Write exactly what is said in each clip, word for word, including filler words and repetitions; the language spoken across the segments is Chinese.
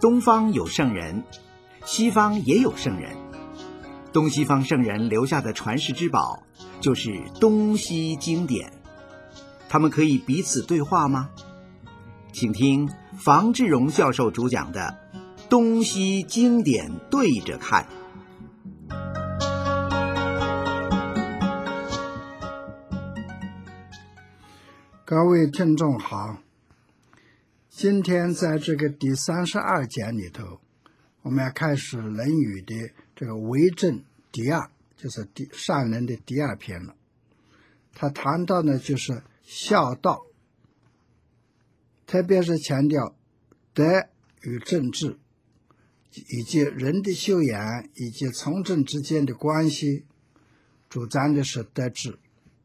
东方有圣人，西方也有圣人。东西方圣人留下的传世之宝，就是东西经典。他们可以彼此对话吗？请听房志荣教授主讲的《东西经典对着看》。 各位听众好，今天在这个第三十二讲里头，我们要开始《论语》的这个为政第二，就是第上人的第二篇了。他谈到呢，就是孝道，特别是强调德与政治，以及人的修养以及从政之间的关系，主张的是德治。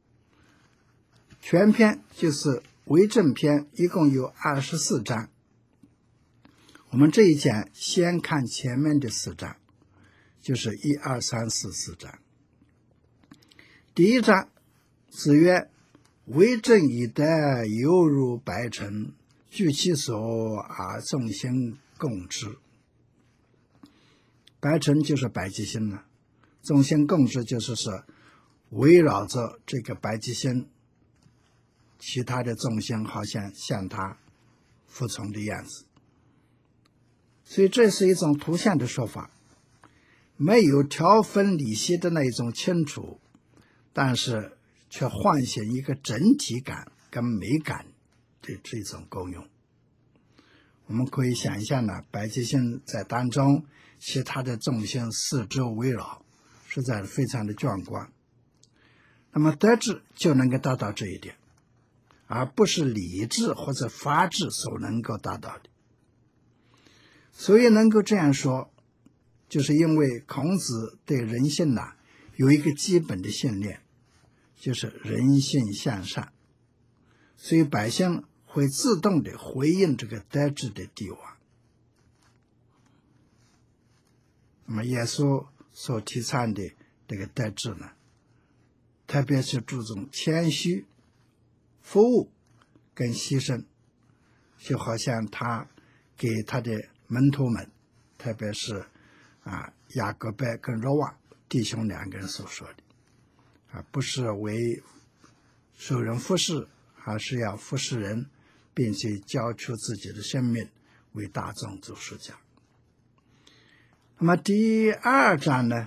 全篇就是为政篇，一共有二十四章。我们这一讲先看前面的四章，就是一二三四四章。第一章，子曰：为政以德，犹如白尘，据其所而众星共之。白尘就是白极星了，众星共之就是是围绕着这个白极星，其他的众星好像向他服从的样子。所以这是一种图像的说法，没有条分理析的那一种清楚，但是却唤醒一个整体感跟美感的这种功用。我们可以想象呢，白极星在当中，其他的众星四周围绕，实在是非常的壮观。那么德治就能够达到这一点，而不是理智或者法治所能够达到的。所以能够这样说，就是因为孔子对人性呢有一个基本的信念，就是人性向善，所以百姓会自动的回应这个德治的帝王。那么耶稣所提倡的这个德治呢，特别是注重谦虚、服务跟牺牲，就好像他给他的门徒们，特别是啊雅各伯跟若望弟兄两个人所说的啊，不是为受人服侍，而是要服侍人，并且交出自己的生命为大众做实讲。那么第二章呢，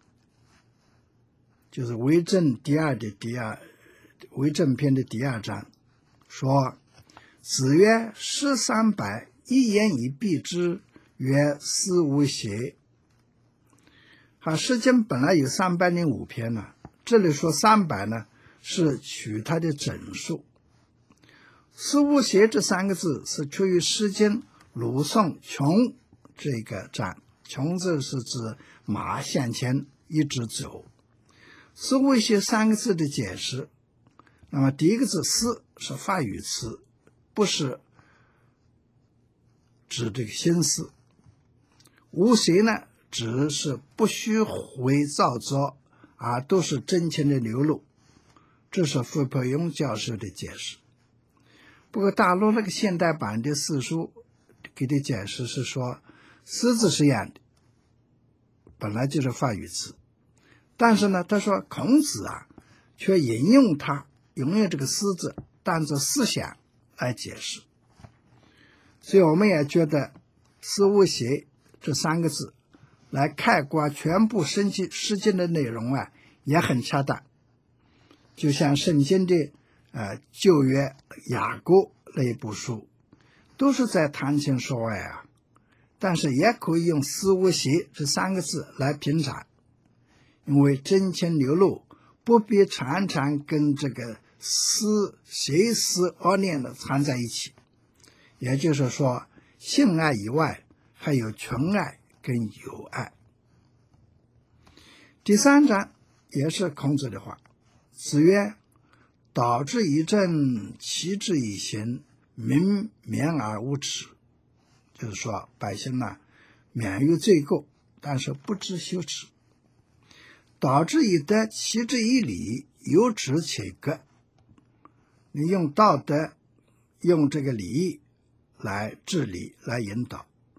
就是为政第二的第二为政篇的第二章，说子曰：诗三百，一言以蔽之，曰思无邪。啊，诗经本来有三百零五篇呢，这里说三百呢，是取它的整数。思无邪这三个字是出于诗经鲁宋穷这个章，穷字是指马向前一直走。思无邪三个字的解释，那么第一个字思是法语词，不是指这个心思。无邪呢，指是不虚伪造作，而都是真情的流露。这是傅培庸教授的解释。不过大陆那个现代版的四书给的解释是说，思字是一样的，本来就是法语词，但是呢，他说孔子啊，却引用他引用这个思字当作思想来解释。所以我们也觉得思无邪这三个字来概括全部诗经诗经的内容啊，也很恰当。就像圣经的呃旧约雅歌那一部书，都是在谈情说爱啊，但是也可以用思无邪这三个字来评产，因为真情流露不必常常跟这个思邪思恶念的缠在一起。也就是说，性爱以外还有纯爱跟友爱。第三章也是孔子的话，子曰：导之以政，齐之以刑，民免而无耻。就是说百姓呢免于罪过，但是不知羞耻。导之以德，齐之以礼，有耻且格。你用道德用这个礼义来治理来引导，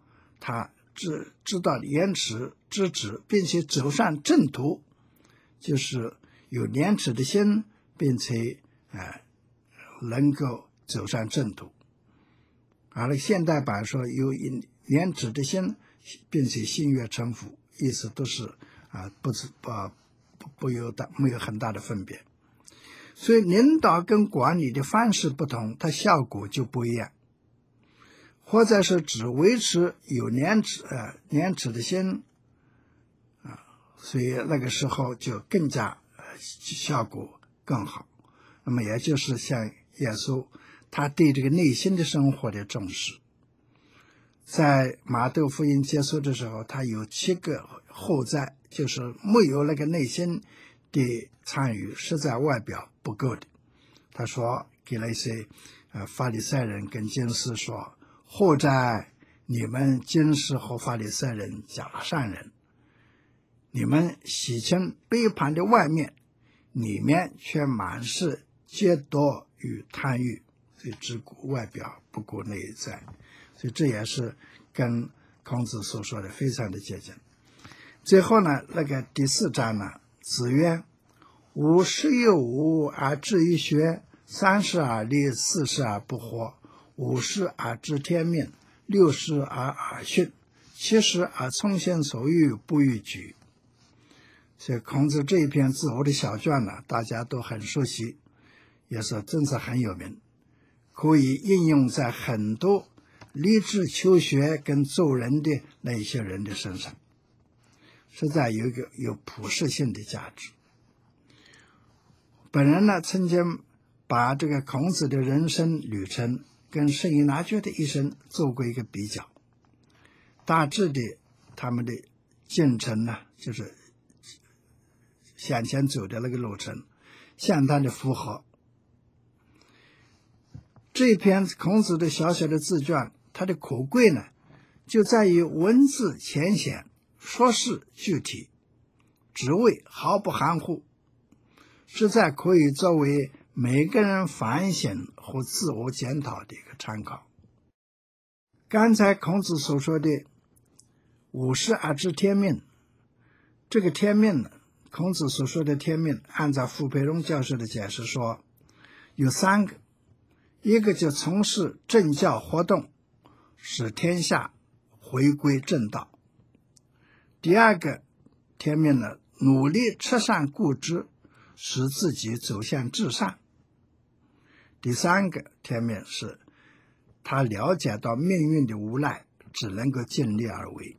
他知知道廉耻之旨，并且走上正途，就是有廉耻的心，并且呃能够走上正途。而现代版说有廉耻的心，并且心悦诚服，意思都是啊不是不不不有大没有很大的分别。所以领导跟管理的方式不同，它效果就不一样。或者是只维持有廉耻呃廉耻的心啊，所以那个时候就更加、呃、效果更好。那么也就是像耶稣他对这个内心的生活的重视。在马窦福音结束的时候，他有七个后灾，就是没有那个内心的参与，实在外表不够的。他说给那些呃法利赛人跟经师说，后哉，你们经师和法利赛人假善人，你们洗清杯盘的外面，里面却满是劫夺与贪欲，所以只顾外表不顾内在。所以这也是跟孔子所说的非常的接近。最后呢，那个第四章呢，子曰：吾十有五而志于学，三十而立，四十而不惑，五十而知天命，六十而耳训，七十而从心所欲，不逾矩。所以孔子这一篇自我的小卷呢，大家都很熟悉，也是真是很有名，可以应用在很多立志求学跟做人的那一些人的身上，实在有一个有普适性的价值。本人呢，曾经把这个孔子的人生旅程跟圣依纳爵的一生做过一个比较，大致的他们的进程呢，就是向前走的那个路程相当的符合。这篇孔子的小小的自传，它的可贵呢，就在于文字浅显，说事具体，职位毫不含糊，实在可以作为每个人反省和自我检讨的一个参考。刚才孔子所说的五十而知天命，这个天命呢，孔子所说的天命，按照傅培荣教授的解释说，有三个。一个就从事政教活动，使天下回归正道。第二个天命呢，努力吃善固知，使自己走向至善。第三个天命是他了解到命运的无奈，只能够尽力而为。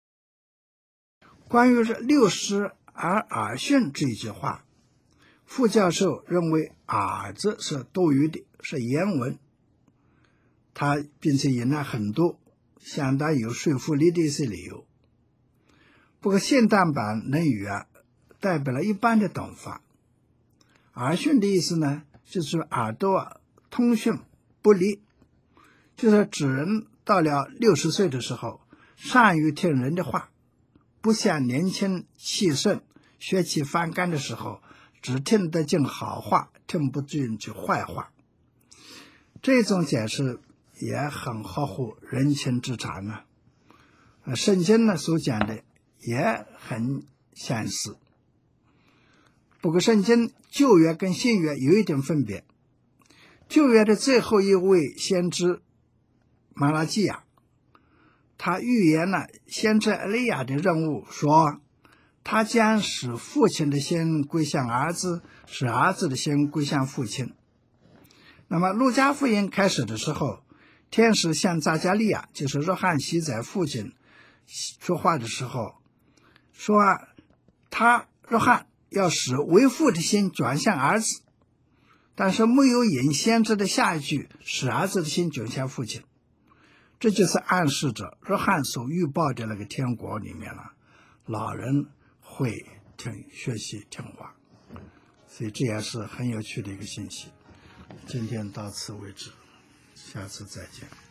关于六十而耳训这句话，傅教授认为耳字是多余的，是言文，他并且引了很多相当有说服力的一些理由。不过现代版《论语》啊，代表了一般的懂法。耳训的意思呢，就是耳朵啊通讯不离，就是指人到了六十岁的时候，善于听人的话，不像年轻气盛、血气方刚的时候，只听得进好话，听不进去坏话。这种解释也很合乎人情之常啊。呃，圣经呢所讲的也很相似。不过圣经旧约跟新约有一点分别。旧约的最后一位先知马拉基亚，他预言了先知埃利亚的任务，说他将使父亲的心归向儿子，使儿子的心归向父亲。那么路加福音开始的时候，天使向匝加利亚，就是约翰洗载父亲说话的时候，说他约翰要使为父的心转向儿子，但是没有引先知的下一句，使儿子的心转向父亲。这就是暗示着约翰所预报的那个天国里面了，老人会听学习听话。所以这也是很有趣的一个信息。今天到此为止，下次再见。